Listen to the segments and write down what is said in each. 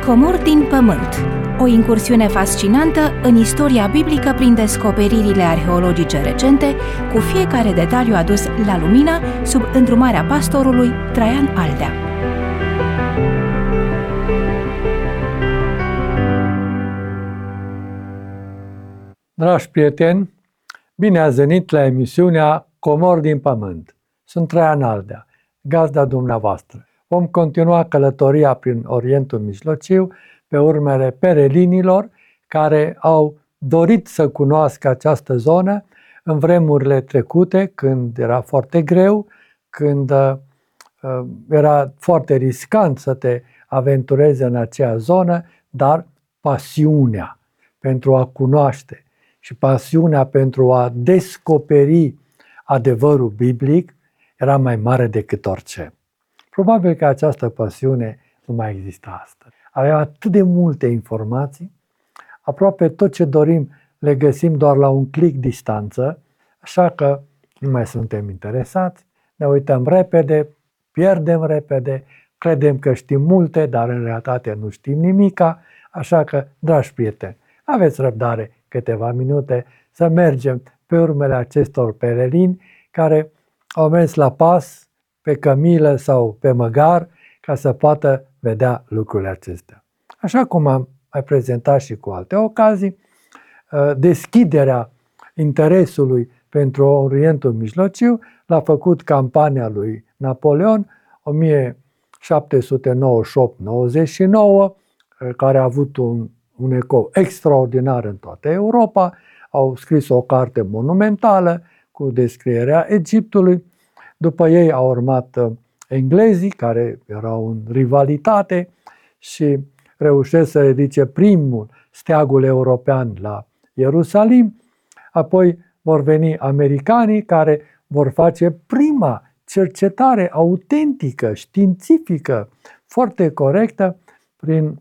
Comori din pământ. O incursiune fascinantă în istoria biblică prin descoperirile arheologice recente, cu fiecare detaliu adus la lumină sub îndrumarea pastorului Traian Aldea. Dragi prieteni, bine ați venit la emisiunea Comori din pământ. Sunt Traian Aldea, gazda dumneavoastră. Vom continua călătoria prin Orientul Mijlociu pe urmele perelinilor care au dorit să cunoască această zonă în vremurile trecute, când era foarte greu, când era foarte riscant să te aventurezi în acea zonă, dar pasiunea pentru a cunoaște și pasiunea pentru a descoperi adevărul biblic era mai mare decât orice. Probabil că această pasiune nu mai există astăzi. Avem atât de multe informații, aproape tot ce dorim le găsim doar la un click distanță, așa că nu mai suntem interesați, ne uităm repede, pierdem repede, credem că știm multe, dar în realitate nu știm nimica, așa că, dragi prieteni, aveți răbdare câteva minute să mergem pe urmele acestor pelelini care au mers la pas, pe cămilă sau pe măgar, ca să poată vedea lucrurile acestea. Așa cum am mai prezentat și cu alte ocazii, deschiderea interesului pentru Orientul Mijlociu l-a făcut campania lui Napoleon 1798-99, care a avut un ecou extraordinar în toată Europa. Au scris o carte monumentală cu descrierea Egiptului. După ei au urmat englezii, care erau în rivalitate și reușesc să ridice primul steagul european la Ierusalim. Apoi vor veni americanii, care vor face prima cercetare autentică, științifică, foarte corectă, prin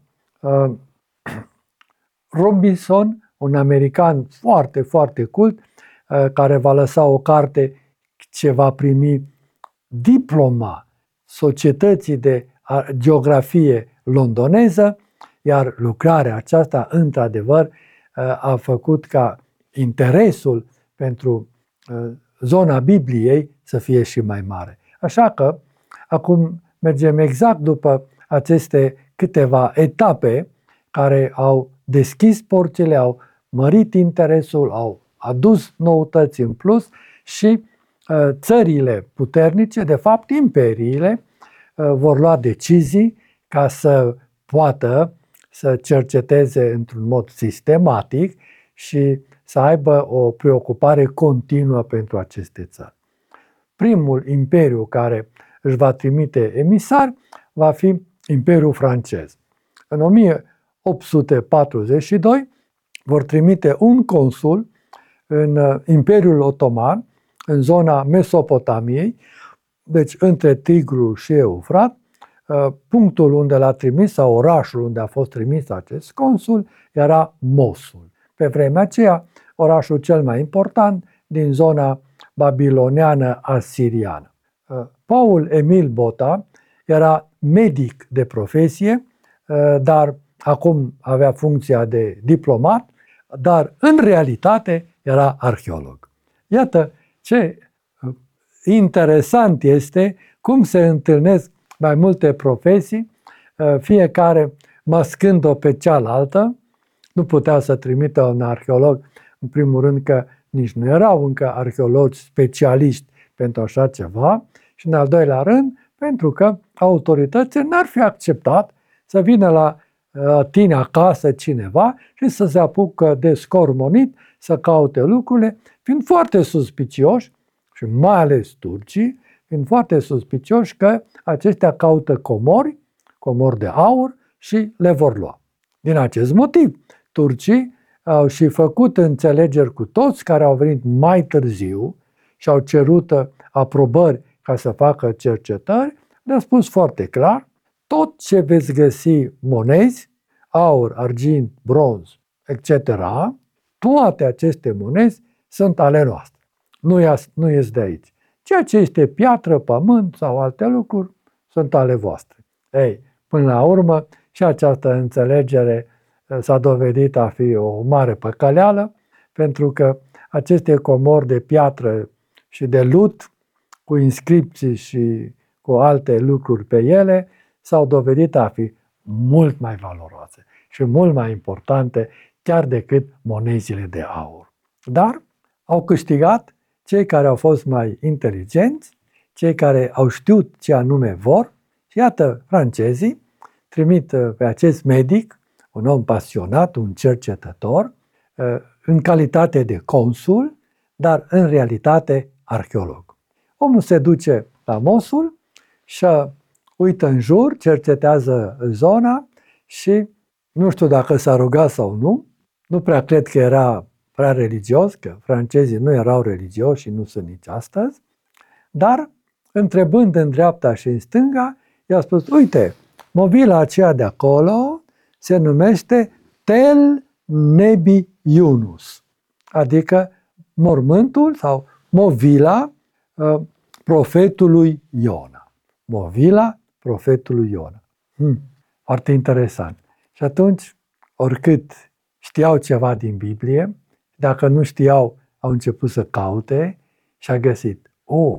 Robinson, un american foarte, foarte cult, care va lăsa o carte ce va primi diploma Societății de Geografie Londoneză, iar lucrarea aceasta, într-adevăr, a făcut ca interesul pentru zona Bibliei să fie și mai mare. Așa că, acum mergem exact după aceste câteva etape care au deschis porțile, au mărit interesul, au adus noutăți în plus și țările puternice, de fapt imperiile, vor lua decizii ca să poată să cerceteze într-un mod sistematic și să aibă o preocupare continuă pentru aceste țări. Primul imperiu care își va trimite emisari va fi Imperiul francez. În 1842 vor trimite un consul în Imperiul Otoman, în zona Mesopotamiei, deci între Tigru și Eufrat. Punctul unde l-a trimis, sau orașul unde a fost trimis acest consul, era Mosul. Pe vremea aceea, orașul cel mai important din zona babiloniană asiriană. Paul Emil Bota era medic de profesie, dar acum avea funcția de diplomat, dar în realitate era arheolog. Iată ce interesant este cum se întâlnesc mai multe profesii, fiecare mascând-o pe cealaltă. Nu putea să trimită un arheolog, în primul rând că nici nu erau încă arheologi specialiști pentru așa ceva, și în al doilea rând pentru că autoritățile n-ar fi acceptat să vină la tine acasă cineva și să se apucă de scormonit, să caute lucrurile, fiind foarte suspicioși, și mai ales turcii, fiind foarte suspicioși că aceștia caută comori de aur și le vor lua. Din acest motiv, turcii au și făcut înțelegeri cu toți care au venit mai târziu și au cerut aprobări ca să facă cercetări, le-a spus foarte clar: tot ce veți găsi monezi, aur, argint, bronz, etc., toate aceste monezi sunt ale noastre. Nu ies de aici. Ceea ce este piatră, pământ sau alte lucruri sunt ale voastre. Ei, până la urmă, Și această înțelegere s-a dovedit a fi o mare păcăleală, pentru că aceste comori de piatră și de lut, cu inscripții și cu alte lucruri pe ele, s-au dovedit a fi mult mai valoroase și mult mai importante chiar decât monezile de aur. Dar au câștigat cei care au fost mai inteligenți, cei care au știut ce anume vor. Și iată, francezii trimit pe acest medic, un om pasionat, un cercetător, în calitate de consul, dar în realitate arheolog. Omul se duce la Mosul și uită în jur, cercetează zona și nu știu dacă s-a rugat sau nu prea cred că era prea religios, că francezii nu erau religioși și nu sunt nici astăzi, dar întrebând în dreapta și în stânga, i-a spus, uite, movila aceea de acolo se numește Tel Nebi Yunus, adică mormântul sau movila profetului Iona. Movila profetului Iona. Foarte interesant. Și atunci, oricât știau ceva din Biblie, dacă nu știau, au început să caute și a găsit.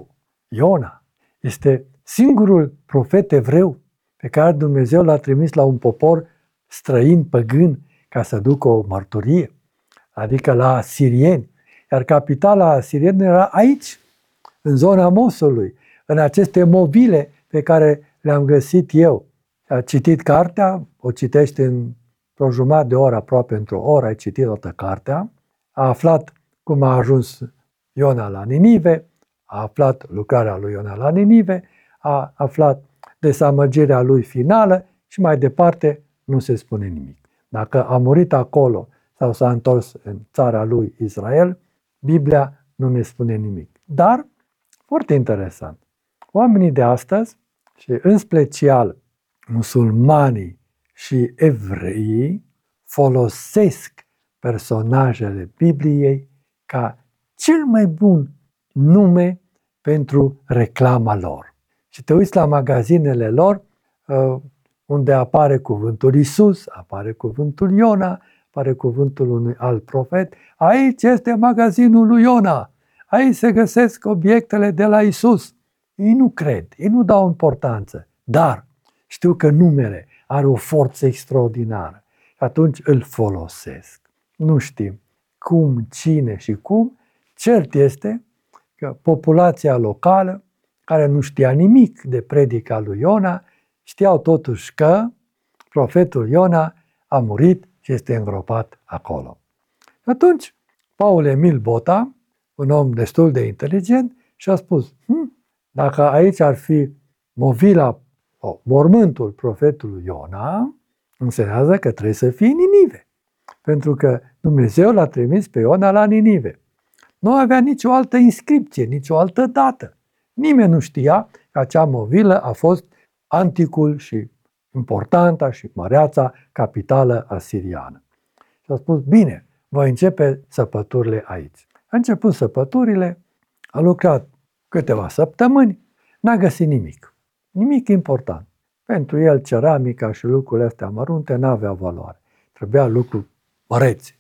Iona este singurul profet evreu pe care Dumnezeu l-a trimis la un popor străin, păgân, ca să ducă o mărturie, adică la asirieni. Iar capitala asirienilor era aici, în zona Mosulului, în aceste movile pe care le-am găsit eu. A citit cartea, o citește într-o jumătate de oră, aproape într-o oră, ai citit toată cartea, a aflat cum a ajuns Iona la Ninive, a aflat lucrarea lui Iona la Ninive, a aflat dezamăgirea lui finală și mai departe nu se spune nimic. Dacă a murit acolo sau s-a întors în țara lui Israel, Biblia nu ne spune nimic. Dar, foarte interesant, oamenii de astăzi și în special musulmanii și evreii folosesc personajele Bibliei ca cel mai bun nume pentru reclama lor. Și te uiți la magazinele lor, unde apare cuvântul Isus, apare cuvântul Iona, apare cuvântul unui alt profet. Aici este magazinul lui Iona. Aici se găsesc obiectele de la Isus. Ei nu cred, ei nu dau importanță, dar știu că numele are o forță extraordinară. Și atunci îl folosesc. Nu știm cum, cine și cum. Cert este că populația locală, care nu știa nimic de predica lui Iona, știau totuși că profetul Iona a murit și este îngropat acolo. Atunci, Paul Emil Bota, un om destul de inteligent, și-a spus, dacă aici ar fi movila, mormântul profetului Iona, înseamnă că trebuie să fie Ninive. Pentru că Dumnezeu l-a trimis pe Iona la Ninive. Nu avea nicio altă inscripție, nicio altă dată. Nimeni nu știa că acea movilă a fost anticul și importanta și măreața capitală asiriană. Și a spus, bine, voi începe săpăturile aici. A început săpăturile, a lucrat câteva săptămâni, n-a găsit nimic. Nimic important. Pentru el ceramica și lucrurile astea mărunte n-aveau valoare. Trebuia lucruri mărețe,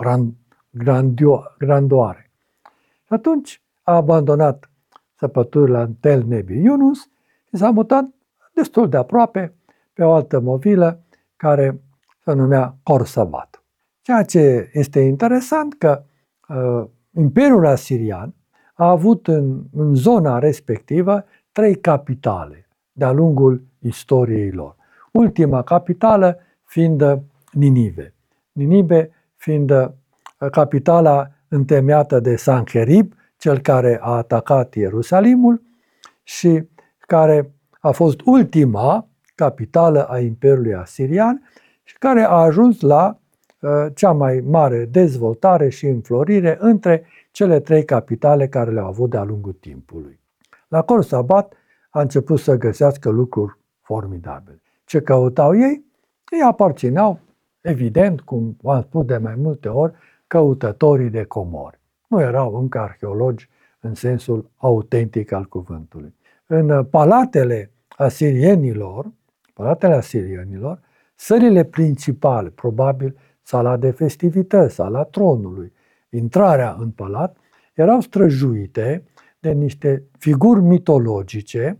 grandoare. Și atunci a abandonat săpăturile în Tel Nebi Yunus și s-a mutat destul de aproape pe o altă movilă care se numea Corsabat. Ceea ce este interesant că Imperiul Asirian a avut în zona respectivă 3 capitale de-a lungul istoriei lor. Ultima capitală fiind Ninive. Ninive fiind capitala întemeiată de Sanherib, cel care a atacat Ierusalimul și care a fost ultima capitală a Imperiului Asirian și care a ajuns la cea mai mare dezvoltare și înflorire între cele 3 capitale care le-au avut de-a lungul timpului. La Corsabat a început să găsească lucruri formidabile. Ce căutau ei? Ei aparțineau, evident, cum v-am spus de mai multe ori, căutătorii de comori. Nu erau încă arheologi în sensul autentic al cuvântului. În palatele asirienilor Sălile principale, probabil sala de festivități, sala tronului, intrarea în palat, erau străjuite de niște figuri mitologice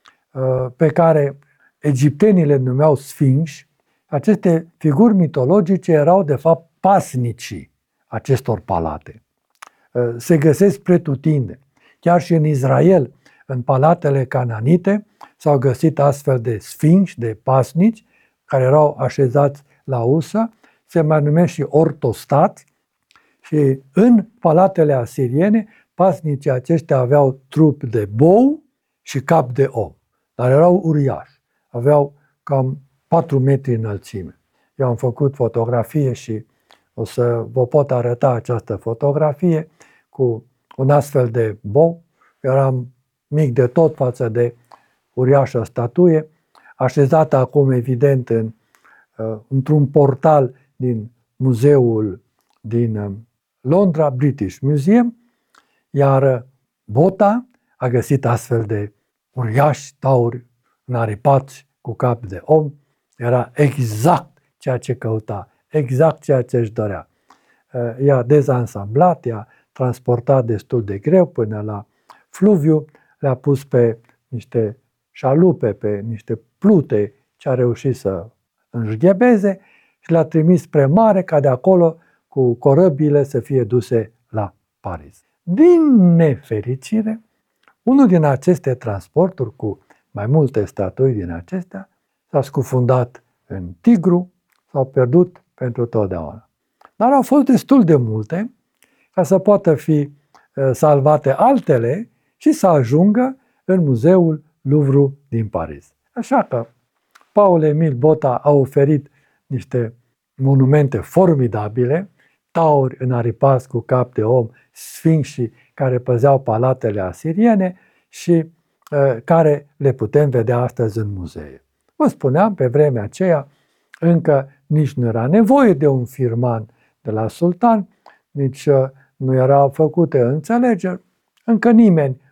pe care egiptenii le numeau sfinși. Aceste figuri mitologice erau, de fapt, pasnicii acestor palate. Se găsesc pretutindeni. Chiar și în Israel, în palatele cananite, s-au găsit astfel de sfinși, de pasnici, care erau așezați la usă, se mai numesc și ortostați, și în palatele asiriene, pasnicii aceștia aveau trup de bou și cap de om, dar erau uriași, aveau cam 4 metri înălțime. Eu am făcut fotografie și o să vă pot arăta această fotografie cu un astfel de bou. Eram mic de tot față de uriașă statuie, așezată acum evident într-un portal din muzeul din Londra, British Museum, iar Bota a găsit astfel de uriași tauri înaripați cu cap de om. Era exact ceea ce căuta, exact ceea ce își dorea. I-a dezansamblat, i-a transportat destul de greu până la fluviu, le-a pus pe niște șalupe, pe niște plute ce a reușit să înșghebeze și le-a trimis spre mare ca de acolo cu corăbile să fie duse la Paris. Din nefericire, unul din aceste transporturi cu mai multe statui din acestea s-a scufundat în Tigru, s-au pierdut pentru totdeauna. Dar au fost destul de multe ca să poată fi salvate altele și să ajungă în muzeul Louvre din Paris. Așa că Paul-Emile Bota a oferit niște monumente formidabile, tauri înaripați cu cap de om, sfinxii care păzeau palatele asiriene și care le putem vedea astăzi în muzee. Vă spuneam, pe vremea aceea încă nici nu era nevoie de un firman de la sultan, nici nu erau făcute înțelegeri, încă nimeni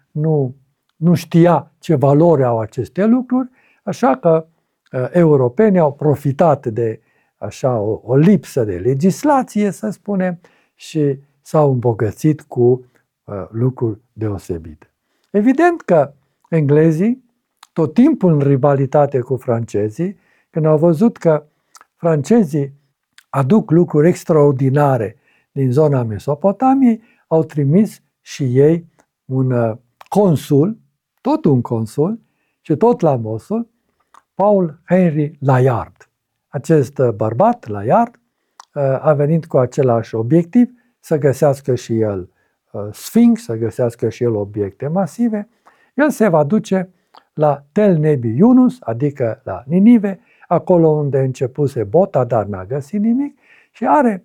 nu știa ce valori au aceste lucruri, așa că europenii au profitat de așa o lipsă de legislație, să spunem, și s-au îmbogățit cu lucruri deosebite. Evident că englezii, tot timpul în rivalitate cu francezii, când au văzut că francezii aduc lucruri extraordinare din zona Mesopotamiei, au trimis și ei un consul, tot un consul, și tot la Mosul, Paul Henry Layard. Acest bărbat, Layard, a venit cu același obiectiv, să găsească și el sfinx, să găsească și el obiecte masive. El se va duce la Tel Nebi Yunus, adică la Ninive, acolo unde începuse Bota, dar n-a găsit nimic, și are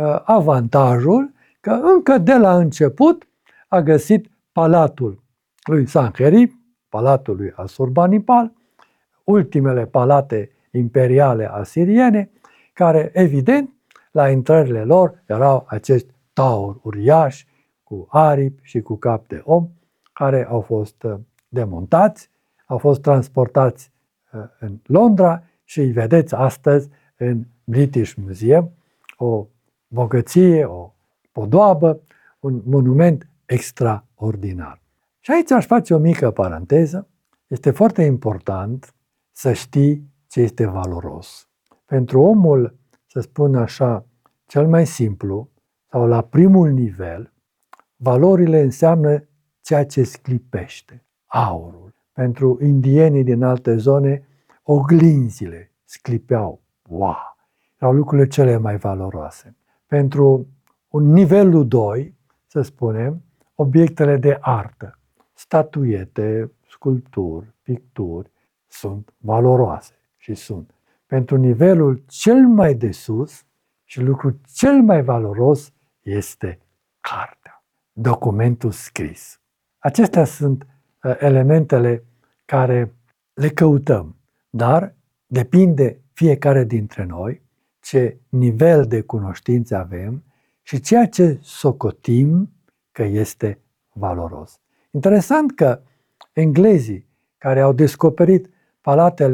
avantajul că încă de la început a găsit palatul lui Sanherib, palatul lui Asurbanipal, ultimele palate imperiale asiriene, care, evident, la intrările lor erau acești tauri uriași cu aripi și cu cap de om, care au fost demontați, au fost transportați în Londra și îi vedeți astăzi în British Museum, o bogăție, o podoabă, un monument extraordinar. Și aici aș face o mică paranteză. Este foarte important să știi ce este valoros. Pentru omul, să spun așa, cel mai simplu sau la primul nivel, valorile înseamnă ceea ce sclipește, aurul. Pentru indienii din alte zone, oglinzile sclipeau. Wow! Erau lucrurile cele mai valoroase. Pentru un nivelul 2, să spunem, obiectele de artă, statuete, sculpturi, picturi, sunt valoroase și sunt. Pentru nivelul cel mai de sus și lucrul cel mai valoros este cartea, documentul scris. Acestea sunt elementele care le căutăm, dar depinde fiecare dintre noi ce nivel de cunoștințe avem și ceea ce socotim că este valoros. Interesant că englezii care au descoperit palatele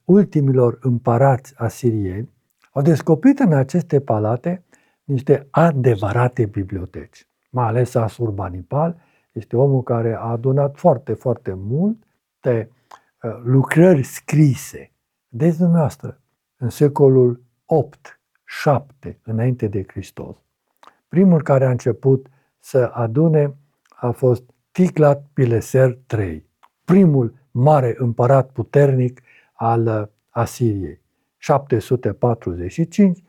ultimilor împărați asirieni, au descoperit în aceste palate niște adevărate biblioteci. Mai ales Asurbanipal este omul care a adunat foarte, foarte multe lucrări scrise. Vedeți dumneavoastră, în secolul 8-7 înainte de Hristos, primul care a început să adune a fost Tiglat-Pileser III, primul mare împărat puternic al Asiriei, 745-727.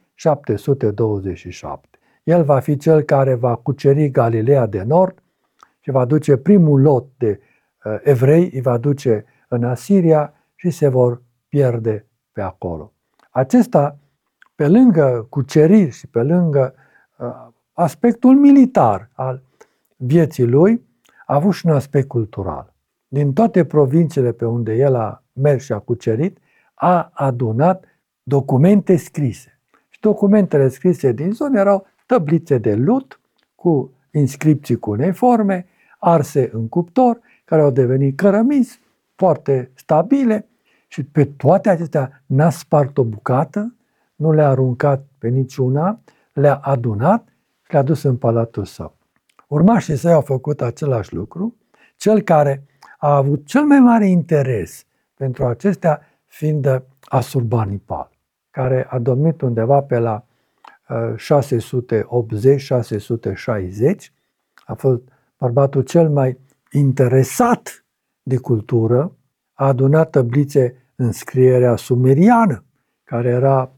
El va fi cel care va cuceri Galileea de Nord și va duce primul lot de evrei, îi va duce în Asiria și se vor pierde pe acolo. Acesta, pe lângă cuceriri și pe lângă aspectul militar al vieții lui, a avut și un aspect cultural. Din toate provinciile pe unde el a mers și a cucerit, a adunat documente scrise. Și documentele scrise din zonă erau tăblițe de lut cu inscripții cuneiforme, arse în cuptor, care au devenit cărămizi foarte stabile și pe toate acestea n-a spart o bucată, nu le-a aruncat pe niciuna, le-a adunat și le-a dus în palatul său. Urmașii săi au făcut același lucru, cel care a avut cel mai mare interes pentru acestea fiind Asurbanipal, care a domnit undeva pe la 680-660, a fost bărbatul cel mai interesat de cultură, a adunat tăblițe în scrierea sumeriană, care era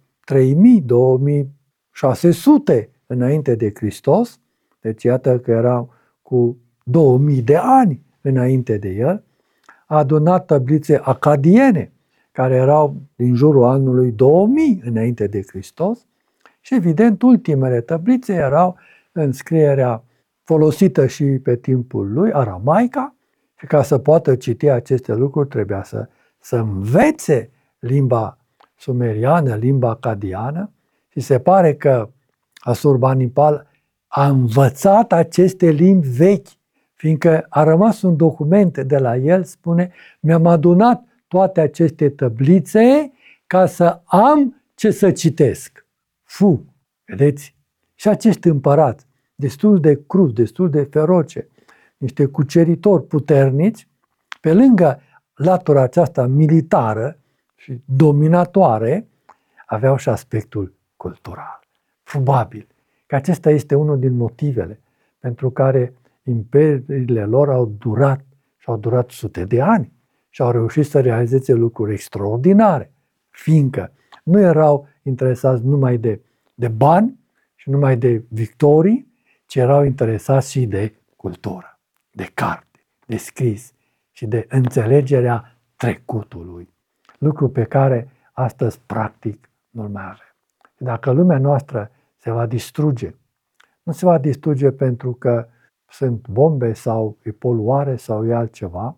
3000-2600 înainte de Hristos, deci iată că erau cu 2000 de ani înainte de el, a adunat tăblițe acadiene, care erau din jurul anului 2000 înainte de Hristos și evident ultimele tăblițe erau în scrierea folosită și pe timpul lui, aramaica, și ca să poată citi aceste lucruri trebuia să învețe limba sumeriană, limba acadiană și se pare că Asurbanipal a învățat aceste limbi vechi, fiindcă a rămas un document de la el, spune, mi-am adunat toate aceste tăblițe ca să am ce să citesc. Vedeți? Și acești împărați, destul de cruz, destul de feroce, niște cuceritori puternici, pe lângă latura aceasta militară și dominatoare, aveau și aspectul cultural. Probabil că acesta este unul din motivele pentru care imperiile lor au durat sute de ani și au reușit să realizeze lucruri extraordinare, fiindcă nu erau interesați numai de bani și numai de victorii, ci erau interesați și de cultură, de carte, de scris și de înțelegerea trecutului. Lucru pe care astăzi practic nu-l mai avem. Dacă lumea noastră se va distruge, nu se va distruge pentru că sunt bombe sau e poluare sau e altceva,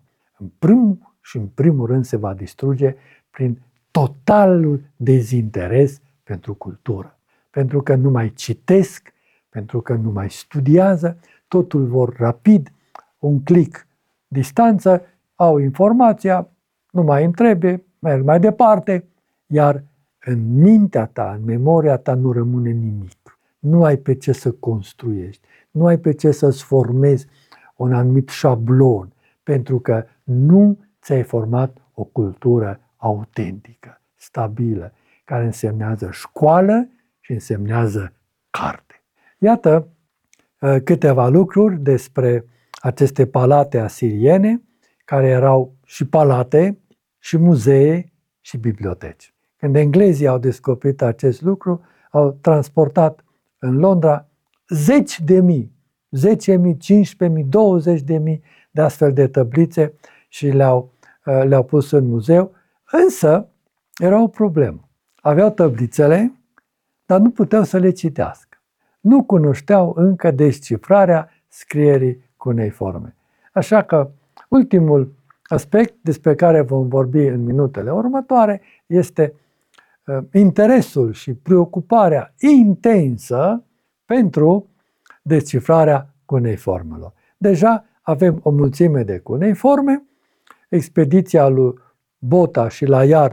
în primul rând se va distruge prin totalul dezinteres pentru cultură. Pentru că nu mai citesc, pentru că nu mai studiază, totul vor rapid, un click distanță, au informația, nu mai îmi trebuie, merg mai departe, iar în mintea ta, în memoria ta nu rămâne nimic. Nu ai pe ce să construiești, nu ai pe ce să-ți formezi un anumit șablon, pentru că nu ți-ai format o cultură autentică, stabilă, care însemnează școală și însemnează carte. Iată câteva lucruri despre aceste palate asiriene, care erau și palate, și muzee, și biblioteci. Când englezii au descoperit acest lucru, au transportat în Londra 10.000, 15.000, 20.000 de astfel de tăblițe și le-au pus în muzeu, însă era o problemă. Aveau tăblițele, dar nu puteau să le citească. Nu cunoșteau încă descifrarea scrierii cuneiforme. Așa că ultimul aspect despre care vom vorbi în minutele următoare este interesul și preocuparea intensă pentru descifrarea cuneiformelor. Deja avem o mulțime de cuneiforme. Expediția lui Bota și Layard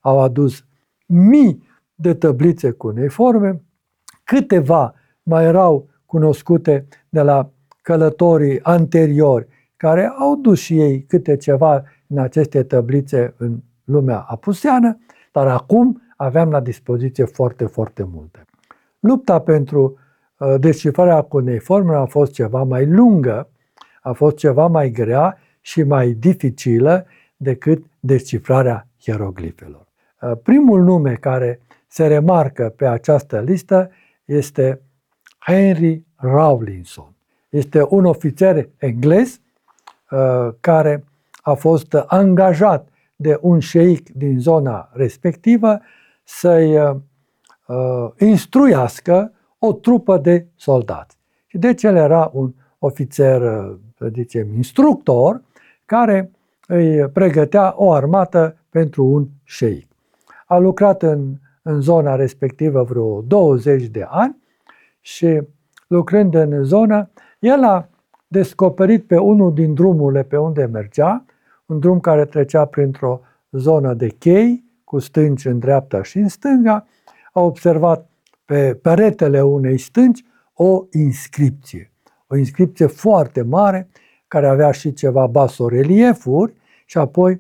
au adus mii de tăblițe cuneiforme, câteva mai erau cunoscute de la călătorii anteriori, care au dus și ei câte ceva în aceste tăblițe în lumea apuseană, dar acum aveam la dispoziție foarte, foarte multe. Lupta pentru descifrarea cuneiformelor a fost ceva mai lungă, a fost ceva mai grea și mai dificilă decât descifrarea hieroglifelor. Primul nume care se remarcă pe această listă este Henry Rawlinson. Este un ofițer englez care a fost angajat de un șeic din zona respectivă să-i instruiască o trupă de soldați. Și deci el era un ofițer, să zicem, instructor, care îi pregătea o armată pentru un șeic. A lucrat în zona respectivă vreo 20 de ani și lucrând în zonă, el a descoperit pe unul din drumurile pe unde mergea, un drum care trecea printr-o zonă de chei, cu stânci în dreapta și în stânga, a observat pe peretele unei stânci o inscripție foarte mare, care avea și ceva basoreliefuri și apoi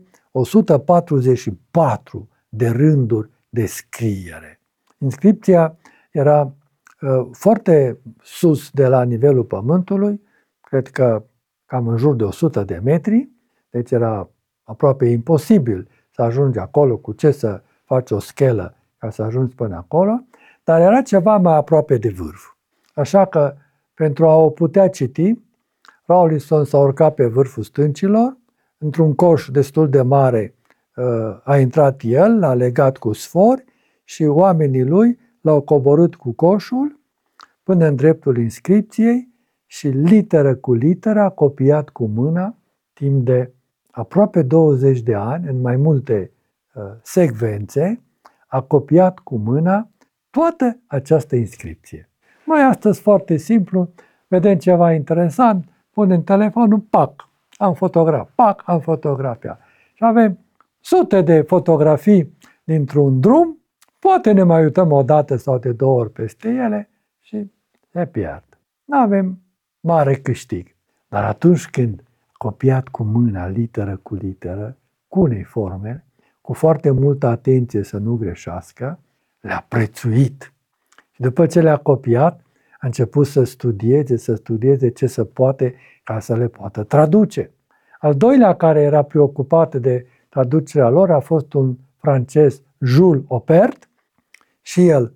144 de rânduri de scriere. Inscripția era foarte sus de la nivelul pământului, cred că cam în jur de 100 de metri, deci era aproape imposibil să ajungi acolo, cu ce să faci o schelă ca să ajungi până acolo, dar era ceva mai aproape de vârf. Așa că, pentru a o putea citi, Rawlinson s-a urcat pe vârful stâncilor, într-un coș destul de mare a intrat el, l-a legat cu sfori și oamenii lui l-au coborât cu coșul până în dreptul inscripției și literă cu literă a copiat cu mâna timp de aproape 20 de ani, în mai multe secvențe, a copiat cu mâna toată această inscripție. Noi astăzi, foarte simplu, vedem ceva interesant, punem telefonul, pac, am fotografiat. Și avem sute de fotografii dintr-un drum, poate ne mai uităm o dată sau de 2 ori peste ele și se pierd. Nu avem mare câștig. Dar atunci când copiat cu mâna, literă cu literă, cuneiforme, cu foarte multă atenție să nu greșească, le-a prețuit. Și după ce le-a copiat, a început să studieze ce se poate ca să le poată traduce. Al doilea care era preocupat de traducerea lor a fost un francez, Jules Oppert, și el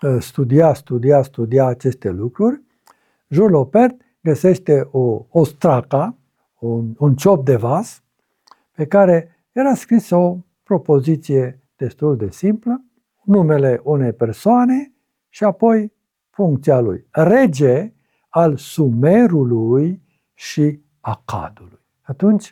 studia aceste lucruri. Jules Oppert găsește o straca, un ciop de vas, pe care era scris o propoziție destul de simplă, numele unei persoane și apoi funcția lui. Rege al Sumerului și Acadului. Atunci,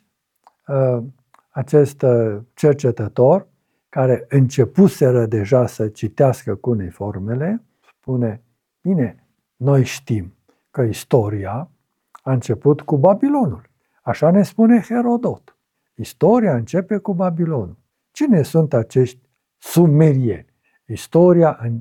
acest cercetător, care începuseră deja să citească cuneiformele, spune, bine, noi știm că istoria a început cu Babilonul. Așa ne spune Herodot. Istoria începe cu Babilonul. Cine sunt acești sumerieni? Istoria în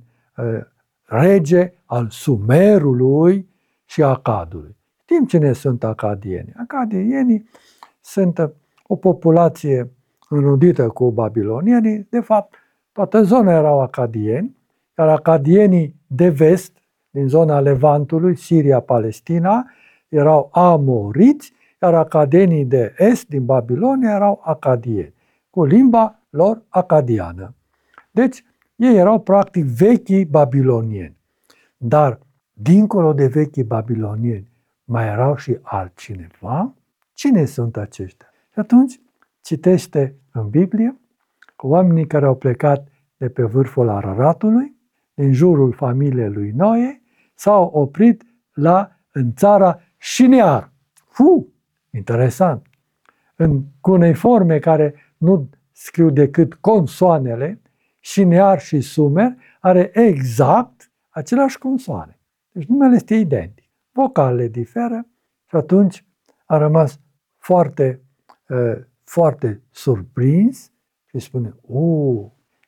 rege al Sumerului și Acadului. Știm cine sunt acadieni. Acadienii sunt o populație înrudită cu babilonienii. De fapt, toată zona erau acadieni, iar acadienii de vest, din zona Levantului, Siria, Palestina, erau amoriți, iar acadienii de est, din Babilonia, erau acadieni, cu limba lor acadiană. Deci, ei erau practic vechii babilonieni. Dar, dincolo de vechii babilonieni, mai erau și altcineva? Cine sunt aceștia? Și atunci, citește în Biblie că oamenii care au plecat de pe vârful Araratului, din jurul familiei lui Noe, s-au oprit în țara Șinear. Interesant! În cuneiforme care nu scriu decât consoanele, Șinear și Sumer are exact aceleași consoane. Deci numele este identic. Vocalele diferă și atunci a rămas foarte surprins și spune,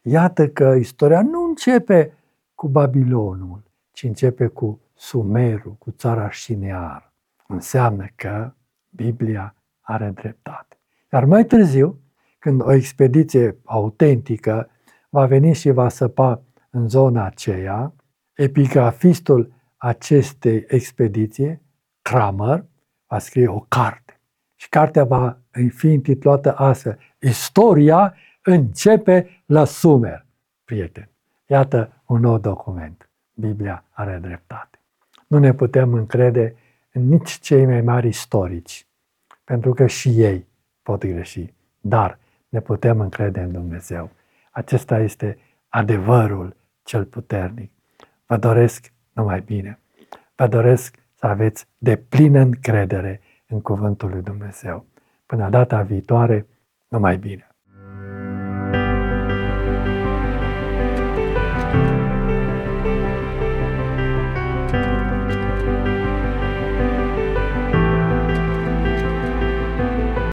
Iată că istoria nu începe cu Babilonul, ci începe cu Sumerul, cu țara Șinear. Înseamnă că Biblia are dreptate. Iar mai târziu, când o expediție autentică va veni și va săpa în zona aceea, epigrafistul acestei expediții, Cramer, va scrie o carte. Și cartea va fi intitulată astfel: Istoria începe la Sumer. Prieteni, iată un nou document. Biblia are dreptate. Nu ne putem încrede în nici cei mai mari istorici, pentru că și ei pot greși, dar ne putem încrede în Dumnezeu. Acesta este adevărul cel puternic. Vă doresc numai bine. Vă doresc să aveți deplină încredere în cuvântul lui Dumnezeu. Până data viitoare, numai bine.